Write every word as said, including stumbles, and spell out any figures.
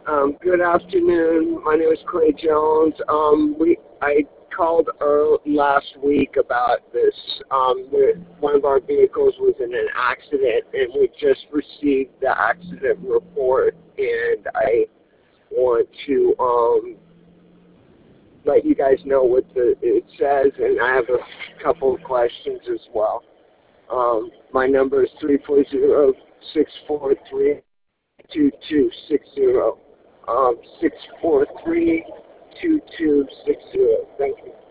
Um, good afternoon. My name is Clay Jones. Um, we I called earl last week about this. Um, the, one of our vehicles was in an accident, and we just received the accident report. And I want to um, let you guys know what the, it says, and I have a couple of questions as well. Um, my number is three four zero, six four three, two two six zero. Um, six four three, two two six zero. Thank you.